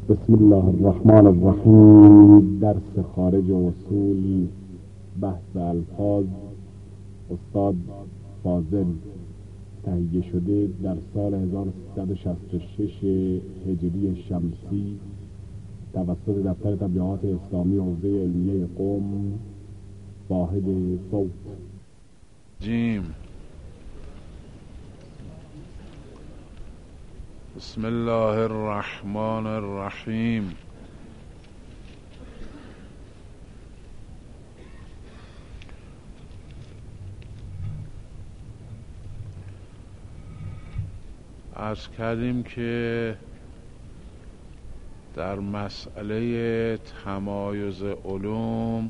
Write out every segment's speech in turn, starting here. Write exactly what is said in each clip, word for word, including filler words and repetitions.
بسم الله الرحمن الرحیم. درس خارج اصول بحث الفاظ استاد فاضل تهیه شده در سال هزار و سیصد و شصت و شش هجری شمسی توسط دفتر تبلیغات اسلامی حوزه علمیه قم واحد صوت. جیم. بسم الله الرحمن الرحیم. عرض کردیم که در مسئله تمایز علوم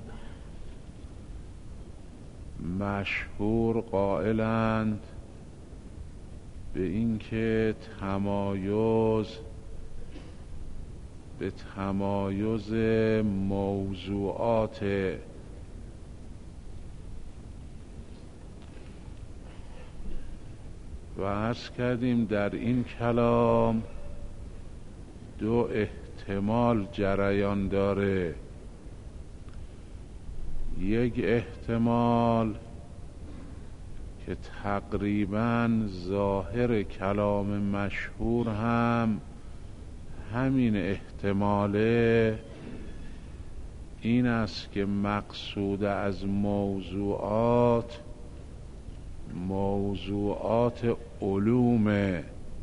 مشهور قائلند به اینکه تمایز به تمایز موضوعات و عرض کردیم در این کلام دو احتمال جریان داره. یک احتمال که تقریباً ظاهر کلام مشهور هم همین احتماله، این است که مقصود از موضوعات موضوعات علومه،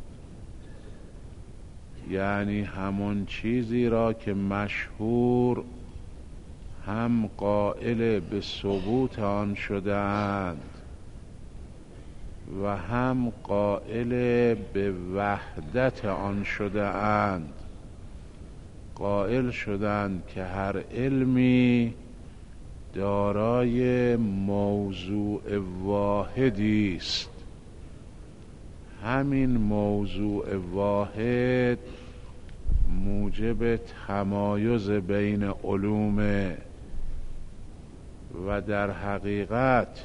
یعنی همون چیزی را که مشهور هم قائل به ثبوت آن شده‌اند و هم قائل به وحدت آن شده‌اند. قائل شدند که هر علمی دارای موضوع واحدی است، همین موضوع واحد موجب تمایز بین علومه و در حقیقت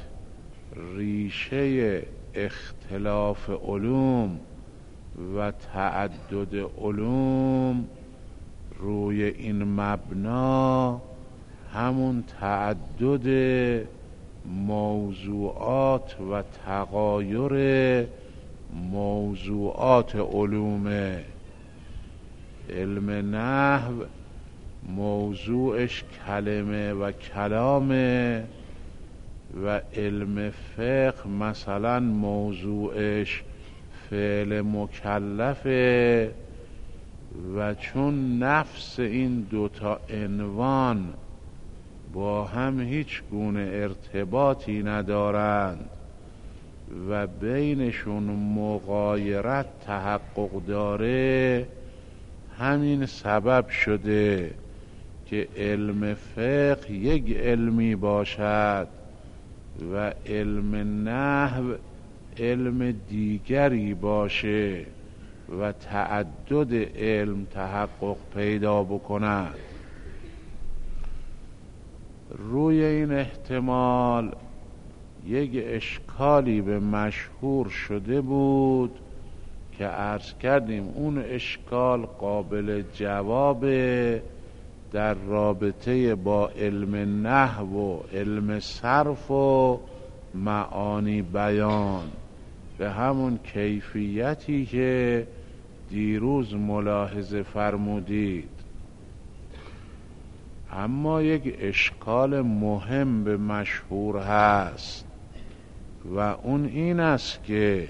ریشه اختلاف علوم و تعدد علوم روی این مبنا همون تعدد موضوعات و تغایر موضوعات علومه. علم نحو موضوعش کلمه و کلامه و علم فقه مثلا موضوعش فعل مکلفه و چون نفس این دوتا عنوان با هم هیچ گونه ارتباطی ندارند و بینشون مغایرت تحقق داره، همین سبب شده که علم فقه یک علمی باشد و علم نحو علم دیگری باشه و تعدد علم تحقق پیدا بکند. روی این احتمال یک اشکالی به مشهور شده بود که عرض کردیم اون اشکال قابل جواب در رابطه با علم نحو و علم صرف و معانی بیان، به همون کیفیتی که دیروز ملاحظه فرمودید. اما یک اشکال مهم به مشهور هست و اون این است که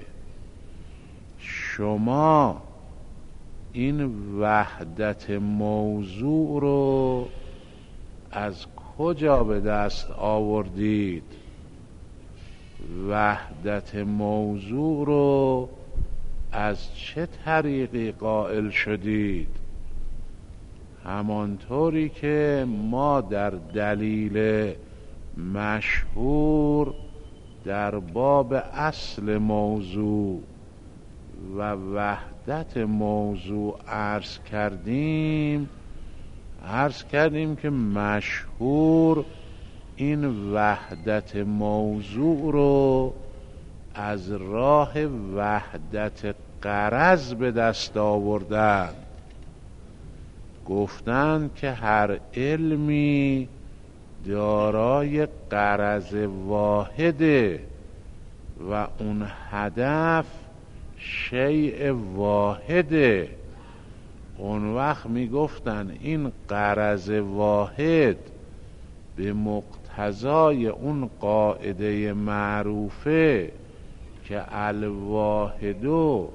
شما این وحدت موضوع رو از کجا به دست آوردید؟ وحدت موضوع رو از چه طریقی قائل شدید؟ همانطوری که ما در دلیل مشهور در باب اصل موضوع و وحدت موضوع عرض کردیم عرض کردیم که مشهور این وحدت موضوع رو از راه وحدت غرض به دست آوردند گفتند که هر علمی دارای غرض واحده و اون هدف شیء واحده. اون وقت می گفتن این غرض واحد به مقتضای اون قاعده معروفه که الواحد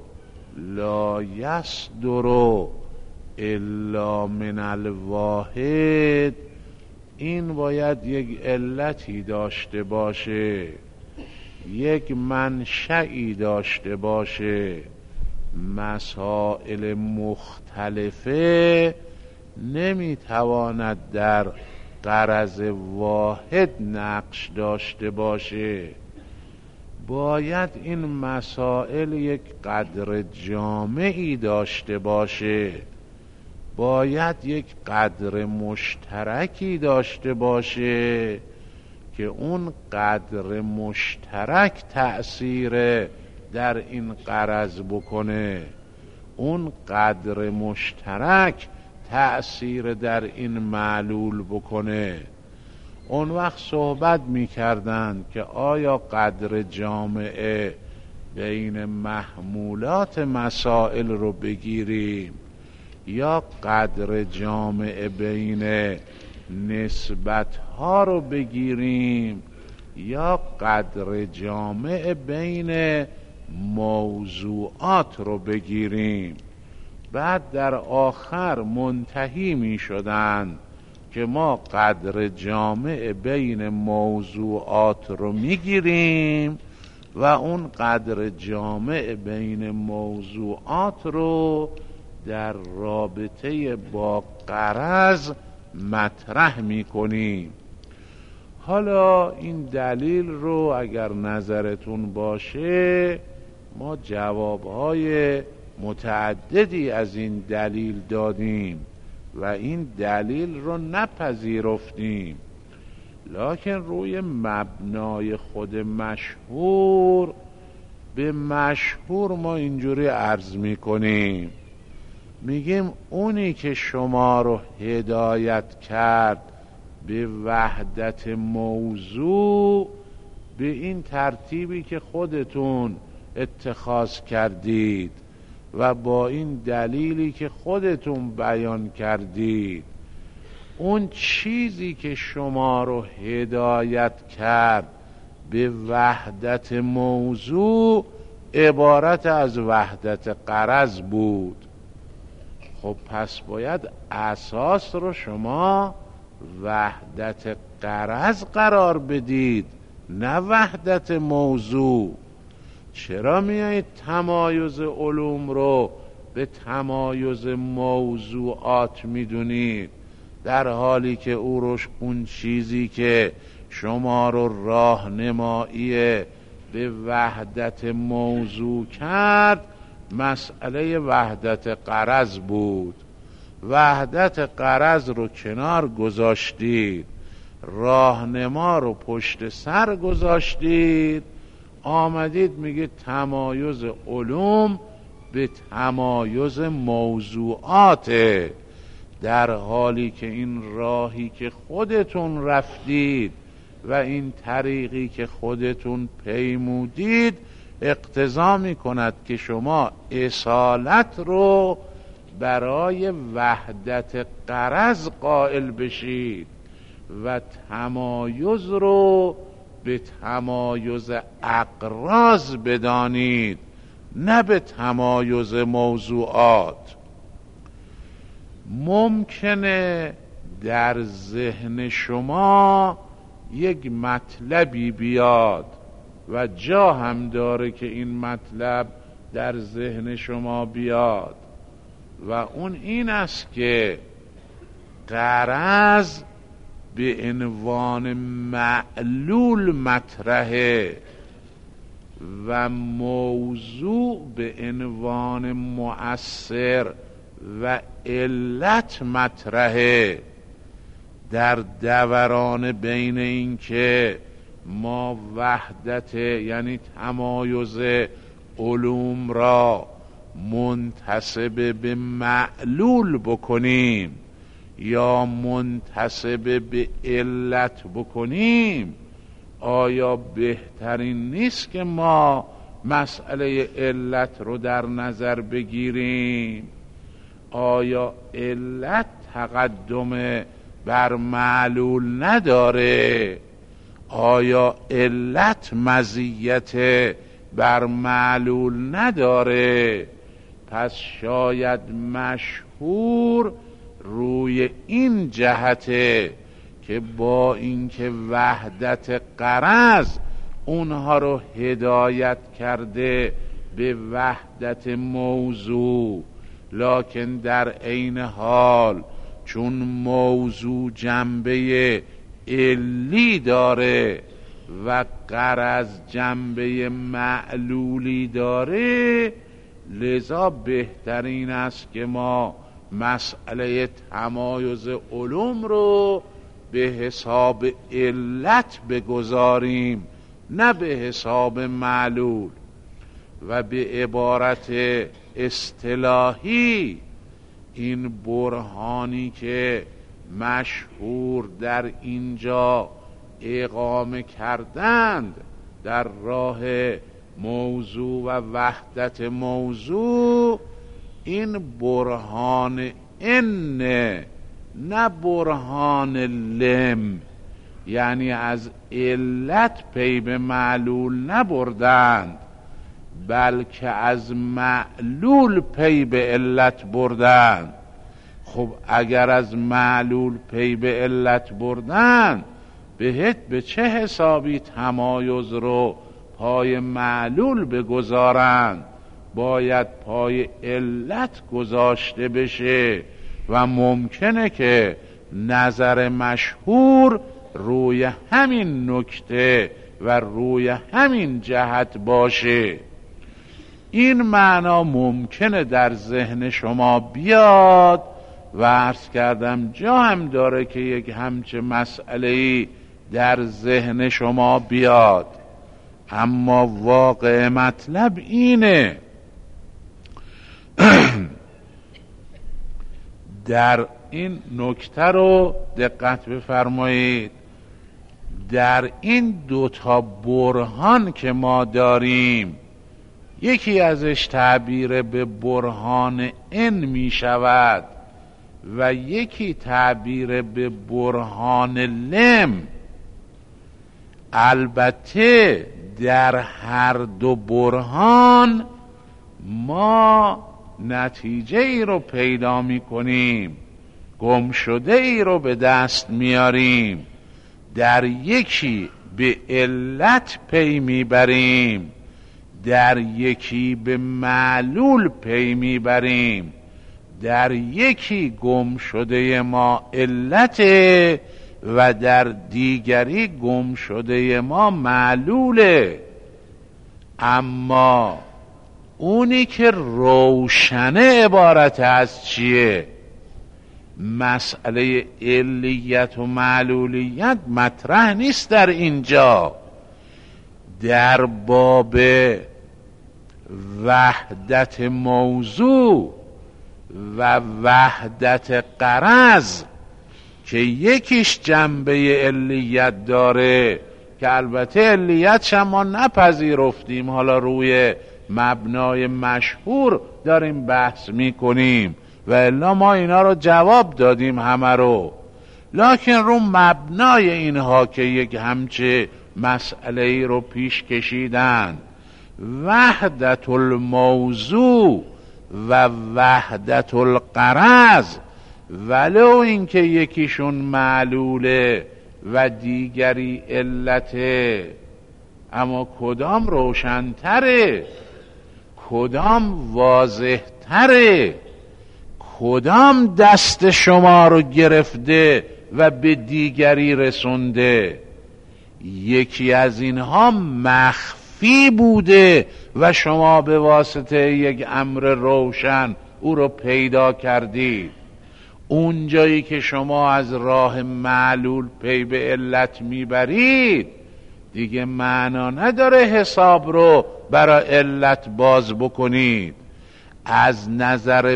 لا یصدر الا من الواحد، این باید یک علتی داشته باشه، یک منشئی داشته باشه. مسائل مختلفه نمیتواند در غرض واحد نقش داشته باشه. باید این مسائل یک قدر جامعی داشته باشه، باید یک قدر مشترکی داشته باشه که اون قدر مشترک تأثیر در این غرض بکنه، اون قدر مشترک تأثیر در این معلول بکنه. اون وقت صحبت می کردن که آیا قدر جامعه بین محمولات مسائل رو بگیریم یا قدر جامعه بین نسبت ها رو بگیریم یا قدر جامعه بین موضوعات رو بگیریم. بعد در آخر منتهی می شدن که ما قدر جامع بین موضوعات رو میگیریم و اون قدر جامع بین موضوعات رو در رابطه با غرض مطرح میکنیم. حالا این دلیل رو اگر نظرتون باشه ما جوابهای متعددی از این دلیل دادیم و این دلیل رو نپذیرفتیم، لکن روی مبنای خود مشهور به مشهور ما اینجوری عرض میکنیم، میگیم اونی که شما رو هدایت کرد به وحدت موضوع به این ترتیبی که خودتون اتخاذ کردید و با این دلیلی که خودتون بیان کردید، اون چیزی که شما رو هدایت کرد به وحدت موضوع عبارت از وحدت غرض بود. خب پس باید اساس رو شما وحدت غرض قرار بدید نه وحدت موضوع. چرا میایید تمایز علوم رو به تمایز موضوعات میدونید در حالی که او روش اون چیزی که شما رو راهنمایی به وحدت موضوع کرد مسئله وحدت غرض بود؟ وحدت غرض رو کنار گذاشتید، راهنما رو پشت سر گذاشتید، آمدید میگه تمایز علوم به تمایز موضوعاته، در حالی که این راهی که خودتون رفتید و این طریقی که خودتون پیمودید اقتضا میکند که شما اصالت رو برای وحدت غرض قائل بشید و تمایز رو به تمایز اقراض بدانید نه به تمایز موضوعات. ممکنه در ذهن شما یک مطلبی بیاد و جا هم داره که این مطلب در ذهن شما بیاد و اون این است که غرض به عنوان معلول مطرحه و موضوع به عنوان مؤثر و علت مطرحه. در دوران بین این که ما وحدت یعنی تمایز علوم را منتسب به معلول بکنیم یا منتسب به علت بکنیم، آیا بهترین نیست که ما مسئله علت رو در نظر بگیریم؟ آیا علت تقدم بر معلول نداره؟ آیا علت مزیت بر معلول نداره؟ پس شاید مشهور روی این جهته که با اینکه وحدت غرض اونها رو هدایت کرده به وحدت موضوع، لکن در عین حال چون موضوع جنبه علی داره و غرض جنبه معلولی داره، لذا بهترین است که ما مسئله تمایز علوم رو به حساب علت بگذاریم نه به حساب معلول. و به عبارت اصطلاحی این برهانی که مشهور در اینجا اقامه کردند در راه موضوع و وحدت موضوع، این برهان ان نه برهان لم، یعنی از علت پی به معلول نبردند بلکه از معلول پی به علت بردند. خب اگر از معلول پی به علت بردند، بهت به چه حسابی تمایز رو پای معلول بگذارند؟ باید پای علت گذاشته بشه و ممکنه که نظر مشهور روی همین نکته و روی همین جهت باشه. این معنا ممکنه در ذهن شما بیاد و عرض کردم جا هم داره که یک همچه مسئله‌ای در ذهن شما بیاد، اما واقع مطلب اینه در این نکته رو دقت بفرمایید. در این دوتا برهان که ما داریم، یکی ازش تعبیر به برهان ان می شود و یکی تعبیر به برهان لم. البته در هر دو برهان ما نتیجه ای رو پیدا می کنیم، گم شده ای رو به دست میاریم. در یکی به علت پی میبریم، در یکی به معلول پی میبریم. در یکی گم شده ما علته و در دیگری گم شده ما معلوله. اما اونی که روشنه عبارت از چیه؟ مسئله علیت و معلولیت مطرح نیست در اینجا. در باب وحدت موضوع و وحدت غرض که یکیش جنبه علیت داره که البته علیت شما نپذیرفتیم، حالا روی مبنای مشهور داریم بحث میکنیم و الا ما اینا رو جواب دادیم همه رو، لکن رو مبنای اینها که یک همچه مسئله ای رو پیش کشیدن، وحدت الموضوع و وحدت الغرض، ولو اینکه یکیشون معلوله و دیگری علته، اما کدام روشن‌تره؟ کدام واضح‌تره؟ کدام دست شما رو گرفته و به دیگری رسونده؟ یکی از اینها مخفی بوده و شما به واسطه یک امر روشن او رو پیدا کردید. اون جایی که شما از راه معلول پی به علت میبرید دیگه معنا نداره حساب رو برای علت باز بکنید. از نظر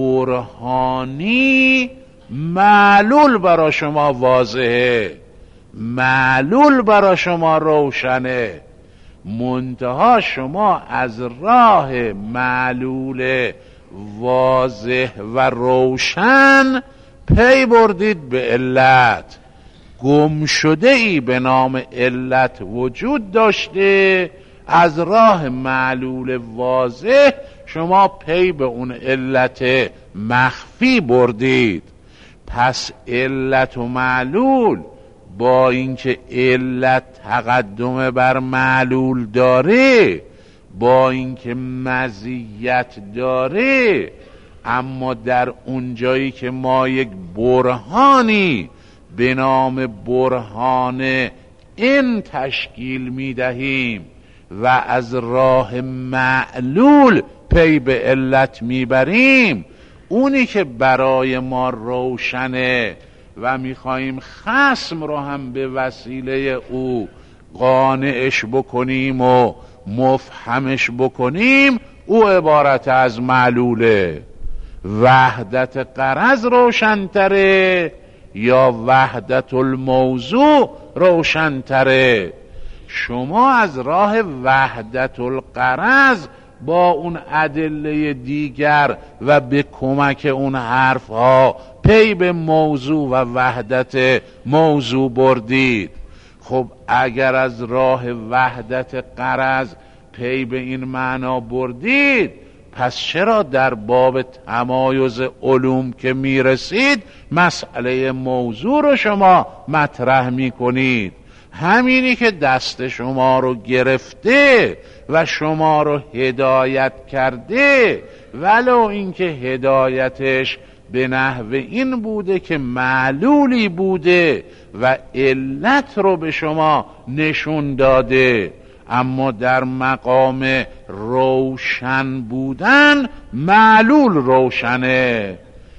برهانی معلول برای شما واضحه، معلول برای شما روشنه، منتها شما از راه معلول واضح و روشن پی بردید به علت. گم شده ای به نام علت وجود داشته، از راه معلول واضح شما پی به اون علت مخفی بردید. پس علت و معلول با اینکه علت تقدم بر معلول داره، با اینکه مزیت داره، اما در اون جایی که ما یک برهانی به نام برهان این تشکیل می دهیم و از راه معلول پی به علت می بریم، اونی که برای ما روشنه و میخواییم خصم رو هم به وسیله او قانعش بکنیم و مفهمش بکنیم، او عبارت از معلوله. وحدت غرض روشنتره یا وحدت الموضوع روشنتره؟ شما از راه وحدت الغرض با اون ادله دیگر و به کمک اون حرف ها پی به موضوع و وحدت موضوع بردید. خب اگر از راه وحدت غرض پی به این معنا بردید، پس چرا در باب تمایز علوم که میرسید مسئله موضوع رو شما مطرح میکنید؟ همینی که دست شما رو گرفته و شما رو هدایت کرده، ولو اینکه هدایتش به نحو این بوده که معلولی بوده و علت رو به شما نشون داده، اما در مقام روشن بودن معلول روشنه،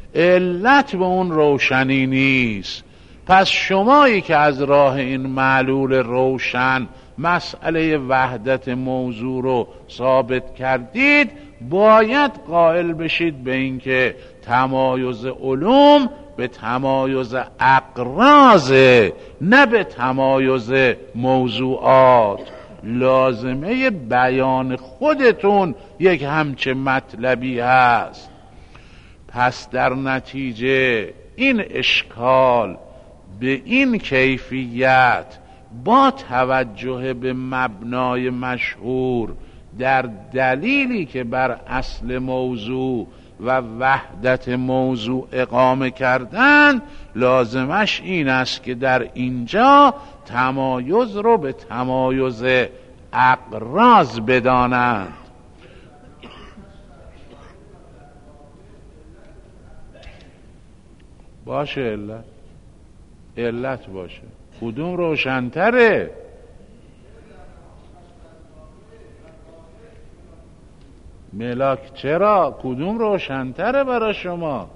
علت به اون روشنی نیست. پس شمایی که از راه این معلول روشن مسئله وحدت موضوع رو ثابت کردید، باید قائل بشید به اینکه تمایز علوم به تمایز اقراض، نه به تمایز موضوعات. لازمه بیان خودتون یک همچه مطلبی هست. پس در نتیجه این اشکال به این کیفیت با توجه به مبنای مشهور در دلیلی که بر اصل موضوع و وحدت موضوع اقامه کردن، لازمش این است که در اینجا تمایز رو به تمایز اقراض بدانند. باشه علت علت باشه، کدوم روشن‌تره؟ ملاک چرا؟ کدوم روشن‌تره برای شما؟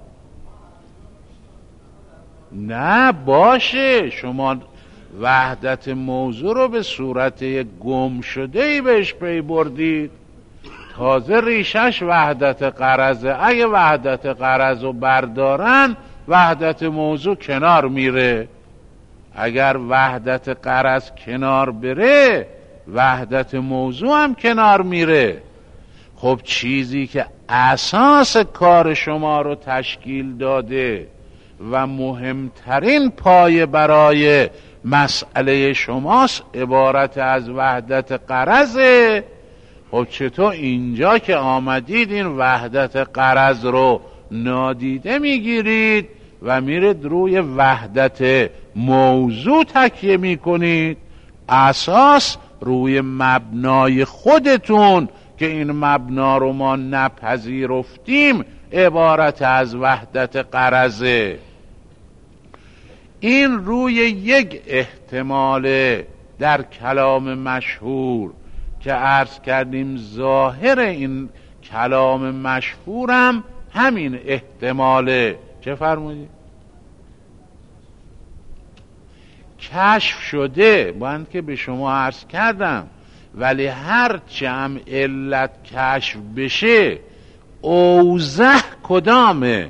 نه باشه، شما وحدت موضوع رو به صورت گم شده ای بهش پی بردید، تازه ریشش وحدت غرضه. اگه وحدت غرض رو بردارن وحدت موضوع کنار میره. اگر وحدت غرض کنار بره وحدت موضوع هم کنار میره. خب چیزی که اساس کار شما رو تشکیل داده و مهمترین پایه برای مسئله شماست عبارت از وحدت غرضه. خب چطور اینجا که آمدید این وحدت غرض رو نادیده میگیرید و میرید روی وحدت موضوع تکیه میکنید؟ اساس روی مبنای خودتون که این مبنا رو ما نپذیرفتیم عبارت از وحدت غرضه. این روی یک احتمال در کلام مشهور که عرض کردیم ظاهر این کلام مشهورم همین احتماله. چه فرمودید؟ کشف شده باید که به شما عرض کردم، ولی هر چه هم علت کشف بشه اوضح کدامه؟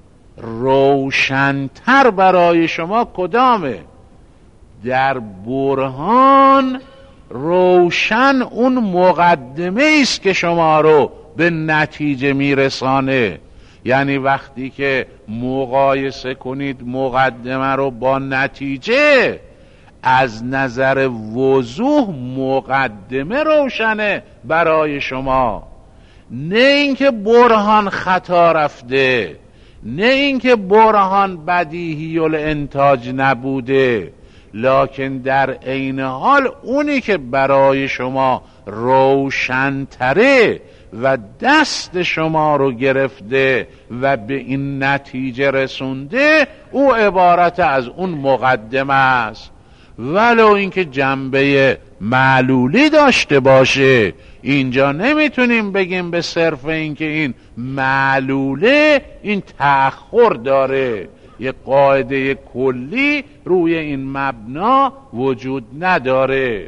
روشنتر برای شما کدامه؟ در برهان روشن اون مقدمه است که شما رو به نتیجه میرسانه. یعنی وقتی که مقایسه کنید مقدمه رو با نتیجه، از نظر وضوح مقدمه روشنه برای شما، نه اینکه برهان خطا رفته، نه اینکه برهان بدیهی الانتاج نبوده، لکن در عین حال اونی که برای شما روشن‌تره و دست شما رو گرفته و به این نتیجه رسونده، او عبارت از اون مقدمه است. ولو اینکه جنبه معلولی داشته باشه، اینجا نمیتونیم بگیم به صرف اینکه این معلوله این تأخر داره. یه قاعده کلی روی این مبنا وجود نداره.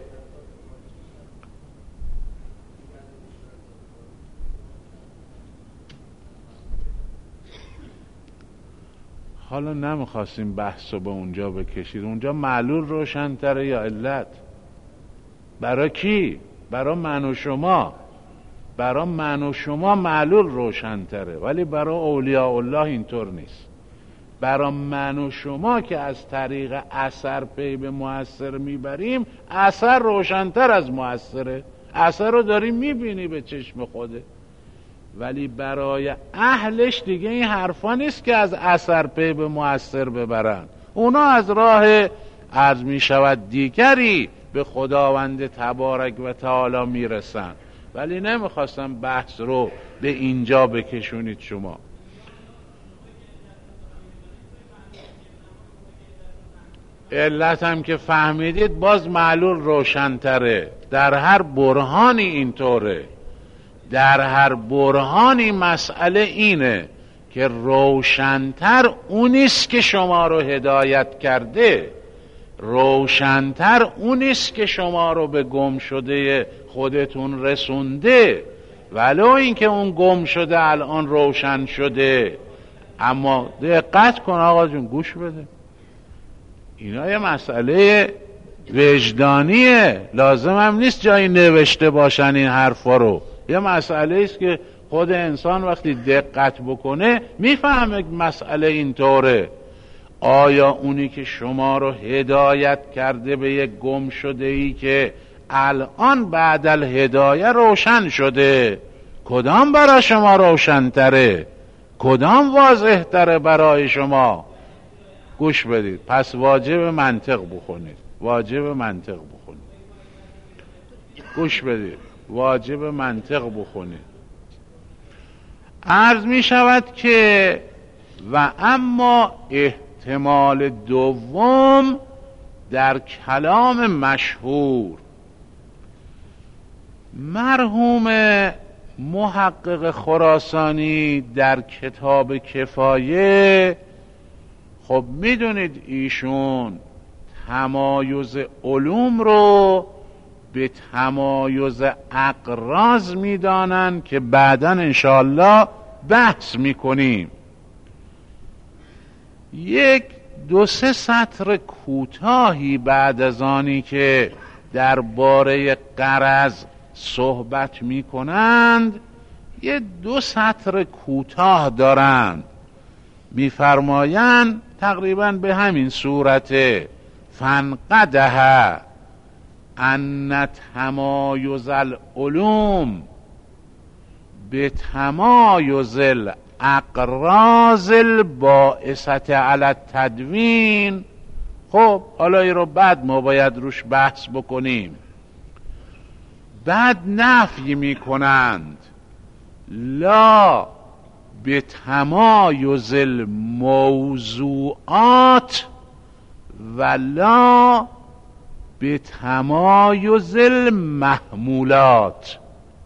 حالا نمیخواستیم بحث رو به اونجا بکشید. اونجا معلول روشن‌تره یا علت؟ برای کی؟ برای من و شما. برای من و شما معلول روشن‌تره، ولی برای اولیاء الله اینطور نیست. برای من و شما که از طریق اثر پی به مؤثر میبریم، اثر روشن‌تر از مؤثره. اثر رو داری میبینی به چشم خوده. ولی برای اهلش دیگه این حرفا نیست که از اثر پی به مؤثر ببرن. اونا از راه عرض می شود دیگری به خداوند تبارک و تعالی میرسن. ولی نمیخواستم بحث رو به اینجا بکشونید شما. علت هم که فهمیدید، باز معلول روشن‌تره. در هر برهانی اینطوره. در هر برهانی مسئله اینه که روشن‌تر اونیست که شما رو هدایت کرده، روشن‌تر اونیست که شما رو به گم شده خودتون رسونده. ولو اینکه اون گم شده الان روشن شده. اما دقت کن آقا جون، گوش بده، اینا یه مسئله وجدانیه. لازم هم نیست جایی نوشته باشن این حرفا رو. یه مسئله است که خود انسان وقتی دقت بکنه میفهمه مسئله اینطوره. آیا اونی که شما رو هدایت کرده به یک گم شده ای که الان بعد الهدایه روشن شده، کدام برای شما روشن تره؟ کدام واضح تره برای شما؟ گوش بدید. پس واجب منطق بخونید. واجب منطق بخونید. گوش بدید. واجب منطق بخونید. عرض می شود که و اما احتمال دوم در کلام مشهور، مرحوم محقق خراسانی در کتاب کفایه، خب میدونید ایشون تمایز علوم رو به تمایز اقراض میدانن که بعداً انشاءالله بحث میکنیم. یک دو سه سطر کوتاهی بعد از آنی که درباره غرض صحبت میکنند، یه دو سطر کوتاه دارند. میفرمایند تقریبا به همین صورته: فانقدح ان تمایز العلوم به تمایز الاقراض الباعثه علی التدوین. خب حالا این رو بعد ما باید روش بحث بکنیم. بعد نفی می کنند لا به تمایز الموضوعات ولا به تمایز المحمولات.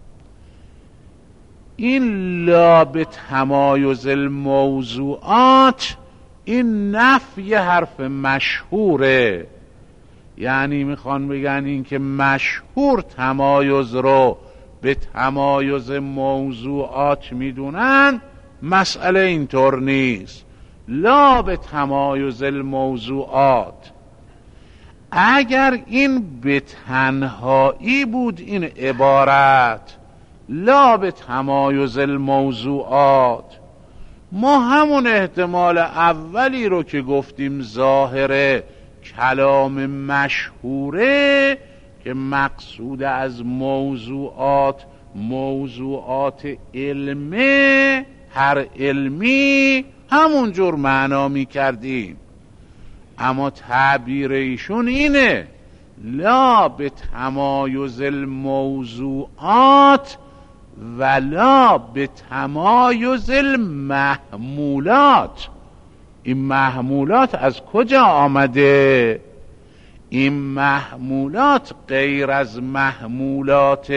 این لا به تمایز الموضوعات، این نفی حرف مشهوره. یعنی میخوان بگن این که مشهور تمایز رو به تمایز موضوعات میدونن، مسئله اینطور نیست. لا به تمایز الموضوعات. اگر این به تنهایی بود این عبارت، لا به تمایز الموضوعات، ما همون احتمال اولی رو که گفتیم ظاهر کلام مشهوره که مقصود از موضوعات موضوعات علمه، هر علمی همون جور معنا می کردیم. اما تعبیر ایشون اینه لا به تمایز الموضوعات ولا به تمایز المحمولات. این محمولات از کجا آمده؟ این محمولات غیر از محمولات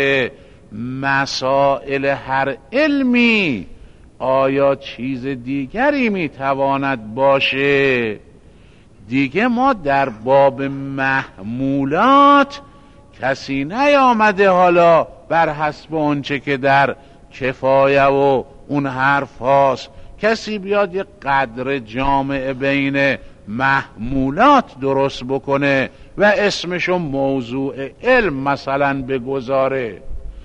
مسائل هر علمی آیا چیز دیگری میتواند باشه؟ دیگه ما در باب محمولات کسی نیامده حالا بر حسب اونچه که در کفایه و اون حرف هاست کسی بیاد یه قدر جامع بین محمولات درست بکنه و اسمشو موضوع علم مثلا بگذاره.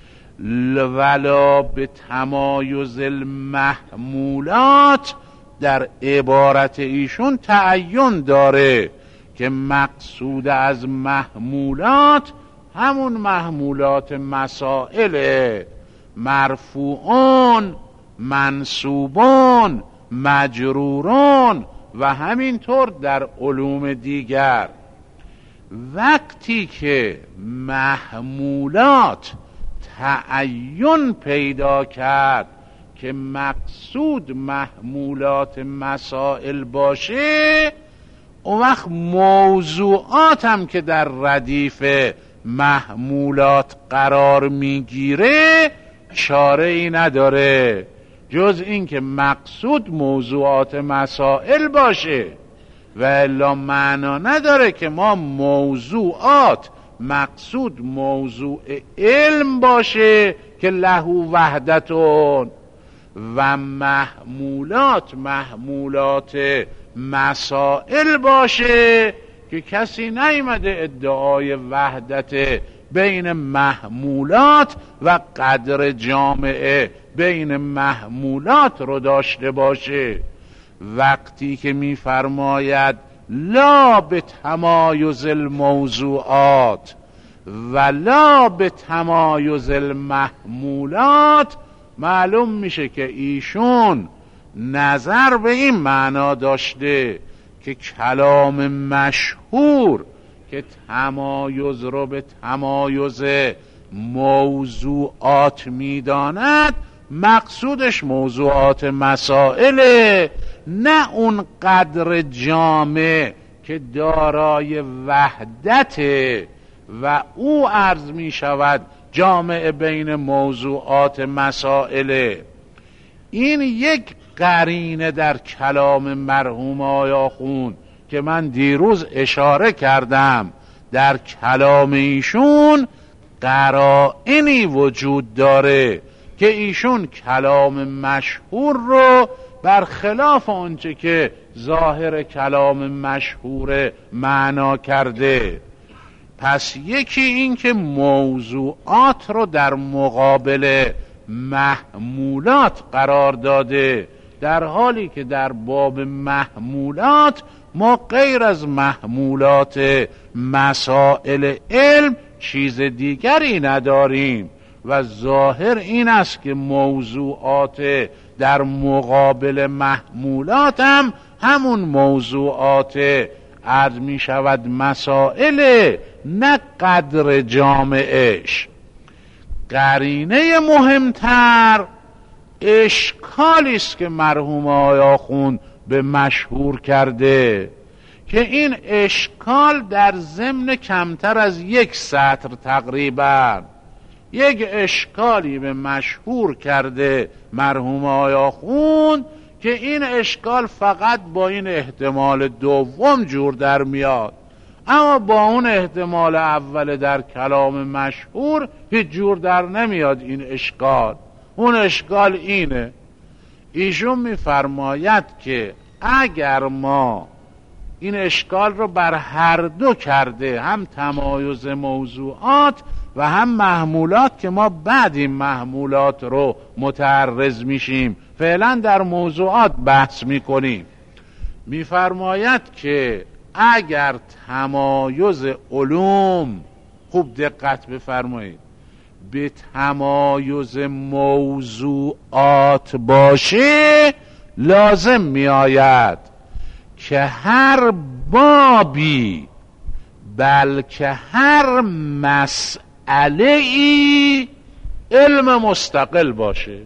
ولا به تمایز المحمولات در عبارت ایشون تعین داره که مقصود از محمولات همون محمولات مسائل مرفوعون، منصوبون، مجرورون و همینطور در علوم دیگر. وقتی که محمولات تعین پیدا کرد که مقصود محمولات مسائل باشه، اون وقت موضوعات هم که در ردیف محمولات قرار میگیره چاره ای نداره جز این که مقصود موضوعات مسائل باشه، و الا معنا نداره که ما موضوعات مقصود موضوع علم باشه که لهو وحدتون و محمولات محمولات مسائل باشه که کسی نیامده ادعای وحدت بین محمولات و قدر جامعه بین محمولات رو داشته باشه. وقتی که می‌فرماید لا به تمایز الموضوعات و لا به تمایز المحمولات، معلوم میشه که ایشون نظر به این معنا داشته که کلام مشهور که تمایز رو به تمایز موضوعات میداند مقصودش موضوعات مسائله، نه اون قدر جامع که دارای وحدته و او عرض می شود جامع بین موضوعات مسائله. این یک قرینه در کلام مرحوم آیاخون که من دیروز اشاره کردم، در کلام ایشون قرائنی وجود داره که ایشون کلام مشهور رو برخلاف آنچه که ظاهر کلام مشهور معنا کرده. پس یکی این که موضوعات رو در مقابل محمولات قرار داده، در حالی که در باب محمولات ما غیر از محمولات مسائل علم چیز دیگری نداریم و ظاهر این است که موضوعات در مقابل محمولات هم همون موضوعات عرض می شود مسائل، نه قدر جامعش. قرینه مهمتر اشکالی است که مرحوم آیاخون به مشهور کرده که این اشکال در ضمن کمتر از یک سطر تقریبا یک اشکالی به مشهور کرده مرحوم آیاخون که این اشکال فقط با این احتمال دوم جور در میاد. اما با اون احتمال اول در کلام مشهور هیچ جور در نمیاد این اشکال. اون اشکال اینه، ایشون میفرماید که اگر ما این اشکال رو بر هر دو کرده، هم تمایز موضوعات و هم محمولات، که ما بعد این محمولات رو متعرض میشیم، فعلا در موضوعات بحث میکنیم، میفرماید که اگر تمایز علوم، خوب دقت بفرمایید، به تمایز موضوعات باشه، لازم میآید که هر بابی بلکه هر مسئله ای علم مستقل باشه.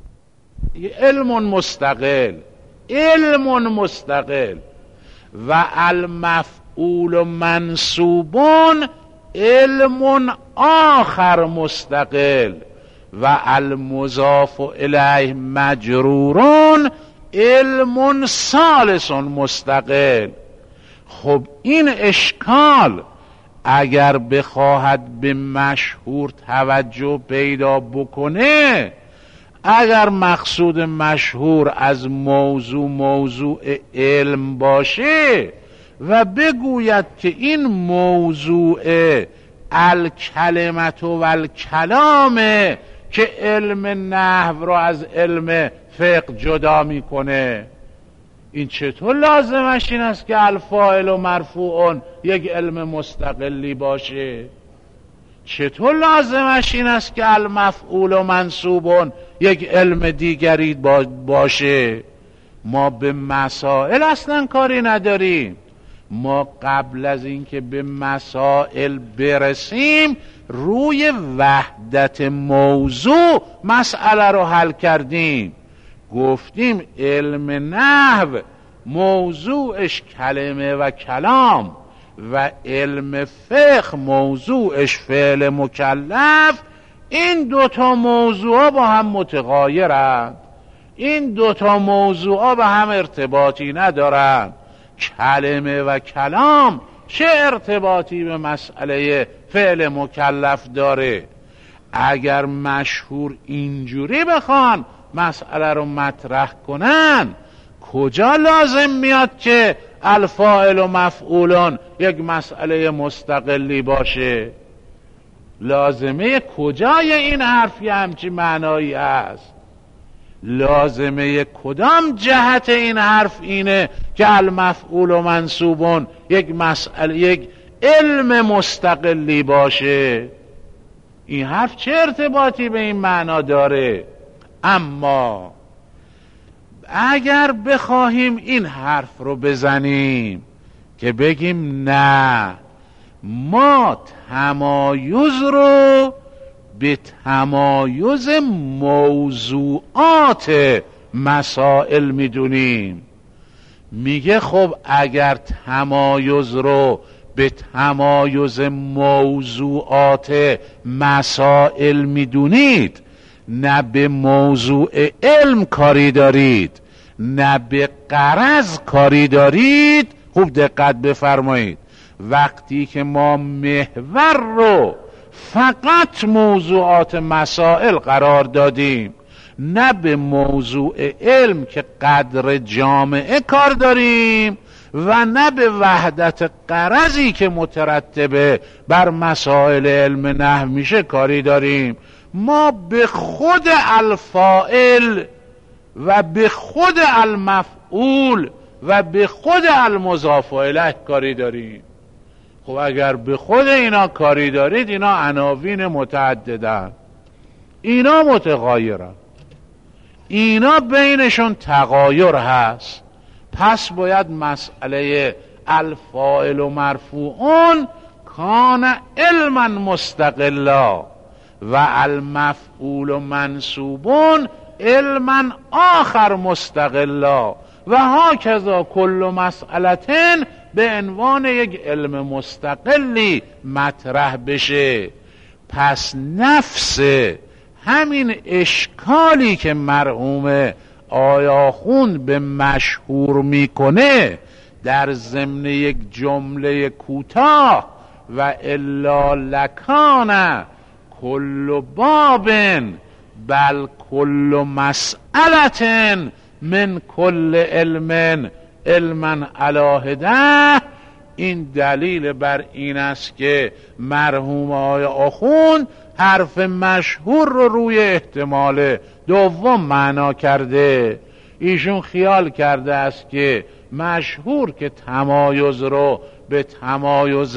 علم مستقل، علم مستقل و المفعول منصوبون علم آخر مستقل و المضاف الیه مجرورون علم ثالث مستقل. خب این اشکال اگر بخواهد به مشهور توجه پیدا بکنه، اگر مقصود مشهور از موضوع موضوع علم باشه و بگوید که این موضوع الکلمت و الکلامه که علم نحو رو از علم فقه جدا میکنه، این چطور لازمش این است که الفاعل و مرفوعون یک علم مستقلی باشه؟ چطور لازمش این است که المفعول و منصوبون یک علم دیگری باشه؟ ما به مسائل اصلا کاری نداریم. ما قبل از اینکه به مسائل برسیم روی وحدت موضوع مسئله رو حل کردیم. گفتیم علم نحو موضوعش کلمه و کلام و علم فقه موضوعش فعل مکلف. این دوتا موضوع با هم متغایرند، این دوتا موضوع با هم ارتباطی ندارند. کلمه و کلام چه ارتباطی به مسئله فعل مکلف داره؟ اگر مشهور اینجوری بخوان مسئله رو مطرح کنن، کجا لازم میاد که الفاعل و مفعولون یک مسئله مستقلی باشه؟ لازمه کجای این حرف یه همچی معنایی هست؟ لازمه کدام جهت این حرف اینه که المفعول و منصوبون یک مسئله یک علم مستقلی باشه؟ این حرف چه ارتباطی به این معنا داره؟ اما اگر بخواهیم این حرف رو بزنیم که بگیم نه، ما تمایز رو به تمایز موضوعات مسائل میدونیم، میگه خب اگر تمایز رو به تمایز موضوعات مسائل میدونید، نه به موضوع علم کاری دارید، نه به غرض کاری دارید. خوب دقت بفرمایید، وقتی که ما محور رو فقط موضوعات مسائل قرار دادیم، نه به موضوع علم که قدر جامعه کار داریم و نه به وحدت غرضی که مترتبه بر مسائل علم نحو میشه کاری داریم. ما به خود الفاعل و به خود المفعول و به خود المضاف الیه کاری داریم. خب اگر به خود اینا کاری دارید، اینا عناوین متعددن، اینا متغایرن، اینا بینشون تغایر هست. پس باید مسئله الفاعل و مرفوعون کان علما مستقلا و المفعول و منصوبون علما آخر مستقلا و هاکذا کل مسئلتن به عنوان یک علم مستقلی مطرح بشه. پس نفس همین اشکالی که مرحوم آیاخون به مشهور میکنه در ضمن یک جمله کوتاه و الا لکان کل باب بل کل مسئلت من کل علم علما علاهده. این دلیل بر این است که مرحوم آقای آخوند حرف مشهور رو روی احتمال دوم معنا کرده. ایشون خیال کرده است که مشهور که تمایز رو به تمایز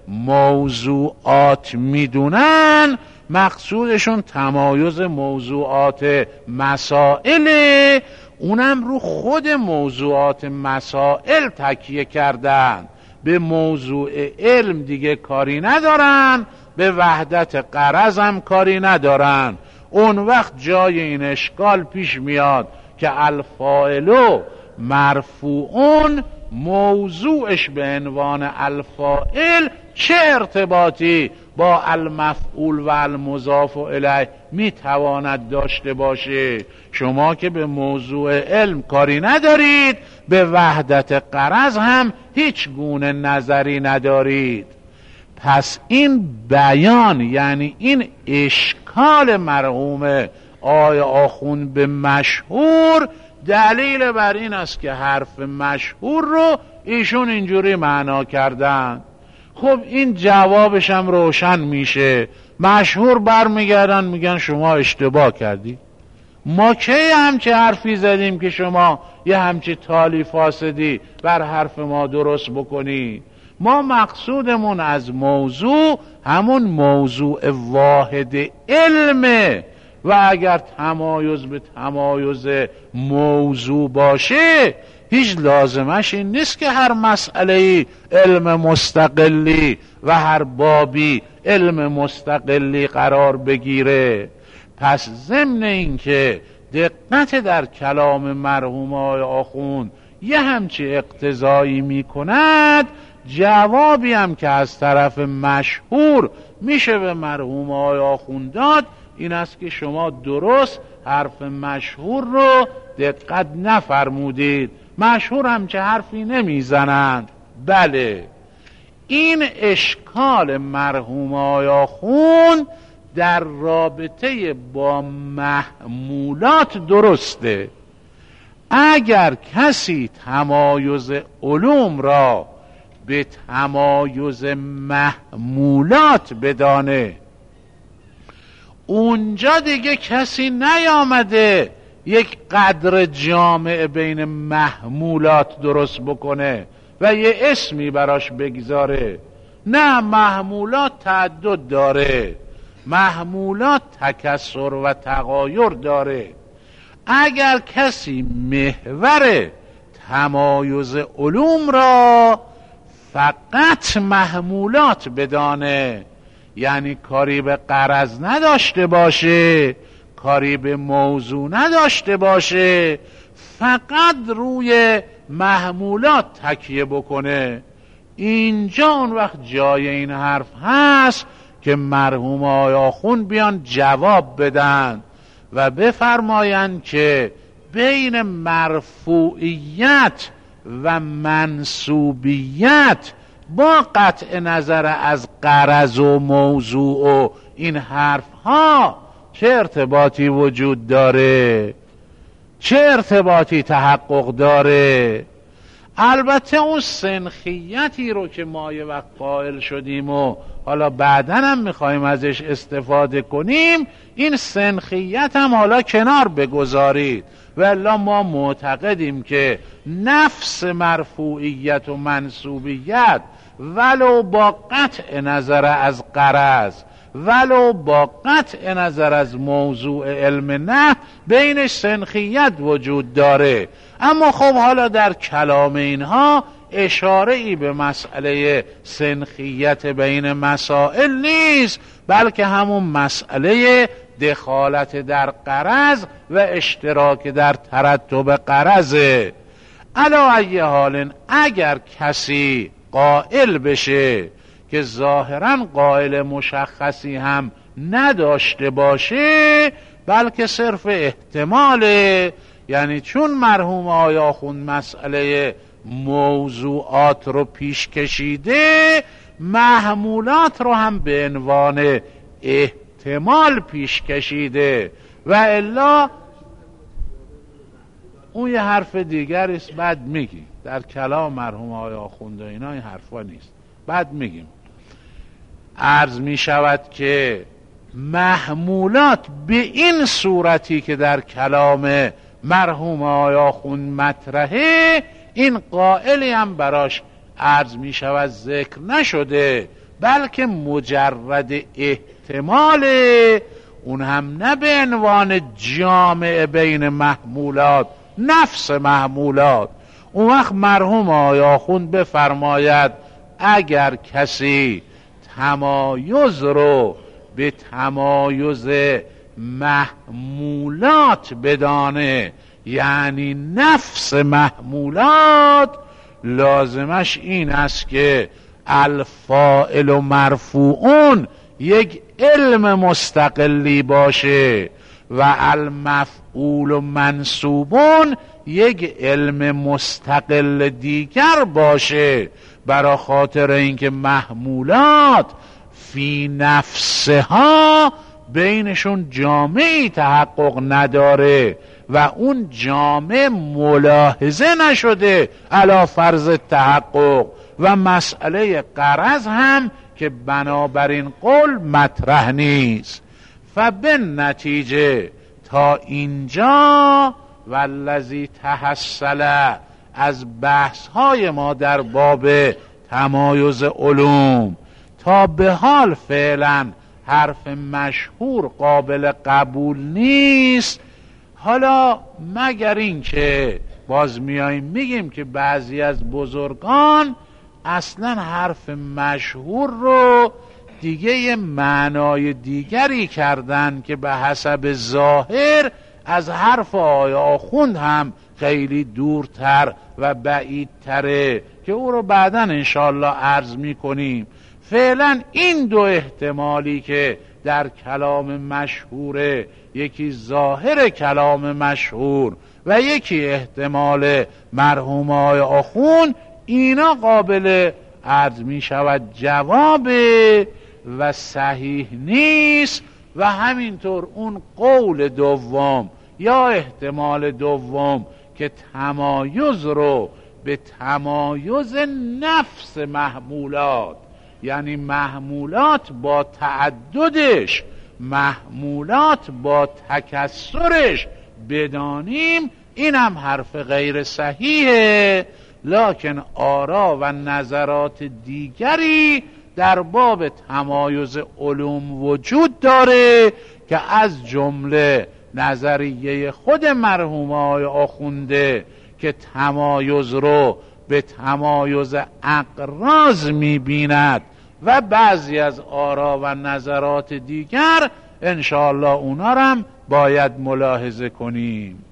موضوعات میدونن، مقصودشون تمایز موضوعات مسائل، اونم رو خود موضوعات مسائل تکیه کردن، به موضوع علم دیگه کاری ندارن، به وحدت غرض هم کاری ندارن. اون وقت جای این اشکال پیش میاد که الفاعل مرفوعون موضوعش به عنوان الفاعل چه ارتباطی با المفعول و المضاف الیه میتواند داشته باشه؟ شما که به موضوع علم کاری ندارید، به وحدت غرض هم هیچ گونه نظری ندارید. پس این بیان، یعنی این اشکال مرحوم آقای آخوند به مشهور، دلیل بر این است که حرف مشهور رو ایشون اینجوری معنا کردن. خب این جوابش هم روشن میشه. مشهور برمیگردن میگن شما اشتباه کردی. ما کی همچه حرفی زدیم که شما یه همچه تالی فاسدی بر حرف ما درست بکنی؟ ما مقصودمون از موضوع همون موضوع واحد علمه و اگر تمایز به تمایز موضوع باشه، هیچ لازمش این نیست که هر مسئله علم مستقلی و هر بابی علم مستقلی قرار بگیره. پس ضمن این که دقت در کلام مرحوم آقای آخوند یه همچی اقتضایی می کند، جوابی هم که از طرف مشهور میشه به مرحوم آقای آخوند داد این است که شما درست حرف مشهور رو دقت نفرمودید. مشهور هم چه حرفی نمیزنند. بله، این اشکال مرحوم آقای آخوند در رابطه با محمولات درسته. اگر کسی تمایز علوم را به تمایز محمولات بدانه، اونجا دیگه کسی نیامده یک قدر جامع بین محمولات درست بکنه و یه اسمی براش بگذاره. نه، محمولات تعدد داره، محمولات تکثر و تغایر داره. اگر کسی محور تمایز علوم را فقط محمولات بدانه، یعنی کاری به غرض نداشته باشه، کاری به موضوع نداشته باشه، فقط روی محمولات تکیه بکنه، اینجا اون وقت جای این حرف هست که مرحوم آقای آخوند بیان جواب بدن و بفرمایند که بین مرفوعیت و منسوبیت با قطع نظر از غرض و موضوع و این حرف ها چه ارتباطی وجود داره، چه ارتباطی تحقق داره. البته اون سنخیتی رو که ما یه وقت قائل شدیم و حالا بعداً هم میخوایم ازش استفاده کنیم، این سنخیت هم حالا کنار بگذارید. والا ما معتقدیم که نفس مرفوعیت و منسوبیت ولو با قطع نظر از غرض، ولو با قطع نظر از موضوع علم نه، بینش سنخیت وجود داره. اما خب حالا در کلام اینها اشاره ای به مسئله سنخیت بین مسائل نیست، بلکه همون مسئله دخالت در غرض و اشتراک در ترتب غرضه. علا ای حال اگر کسی قائل بشه که ظاهرا قائل مشخصی هم نداشته باشه، بلکه صرف احتماله، یعنی چون مرحوم آقای آخوند مسئله موضوعات رو پیش کشیده، محمولات رو هم به عنوان احتمال پیش کشیده، و الا اون یه حرف دیگر است، بعد میگیم در کلام مرحوم آقای آخونده اینا این حرفا نیست، بعد میگیم. عرض میشود که محمولات به این صورتی که در کلام مرحوم آقای آخوند مطرحه، این قائلی هم براش عرض میشود ذکر نشده، بلکه مجرد احتماله، اون هم نه به عنوان جامع بین محمولات، نفس محمولات. اون وقت مرحوم آقای آخوند بفرماید اگر کسی تمایز رو به تمایز محمولات بدانه، یعنی نفس محمولات، لازمش این است که الفاعل و مرفوعون یک علم مستقلی باشه و المفعول و منصوبون یک علم مستقل دیگر باشه، برای خاطر اینکه محمولات فی نفسها بینشون جامعی تحقق نداره و اون جامع ملاحظه نشده علی فرض تحقق، و مسئله غرض هم که بنابراین قول مطرح نیست. فبن نتیجه تا اینجا والذی تحصل از بحث های ما در باب تمایز علوم تا به حال فعلا حرف مشهور قابل قبول نیست. حالا مگر این که باز میاییم میگیم که بعضی از بزرگان اصلا حرف مشهور رو دیگه یه معنای دیگری کردن که به حسب ظاهر از حرف آقای آخوند هم خیلی دورتر و بعیدتره که او رو بعداً انشاءالله عرض میکنیم. فعلا این دو احتمالی که در کلام مشهوره، یکی ظاهر کلام مشهور و یکی احتمال مرحوم آقای آخوند، اینا قابل عرض می شود جواب و صحیح نیست. و همینطور اون قول دوم یا احتمال دوم که تمایز رو به تمایز نفس محمولات، یعنی محمولات با تعددش، محمولات با تکسرش بدانیم، این هم حرف غیر صحیحه. لکن آرا و نظرات دیگری در باب تمایز علوم وجود داره که از جمله نظریه خود مرحوم آقای آخونده که تمایز رو به تمایز اقراض می‌بیند و بعضی از آرا و نظرات دیگر، انشاءالله اونا رو هم باید ملاحظه کنیم.